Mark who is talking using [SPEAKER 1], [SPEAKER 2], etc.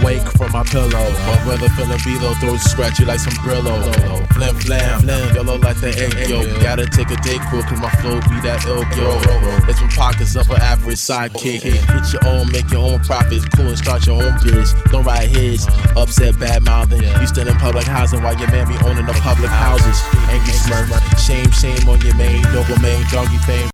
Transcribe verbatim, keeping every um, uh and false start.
[SPEAKER 1] wake from my pillow. My brother feeling below, throat scratchy like some Brillo. Flim flam, flim, yellow like the egg yolk. Gotta take a day quick, cause my flow be that ill, yo. It's my pockets up an average sidekick. Hit your own, make your own profits. Cool and start your own biz. Don't ride his, upset, bad mouthing. You stand in public housing while your man be owning the public houses. Angry smurf, shame, shame on your main, dopamine, doggy fame.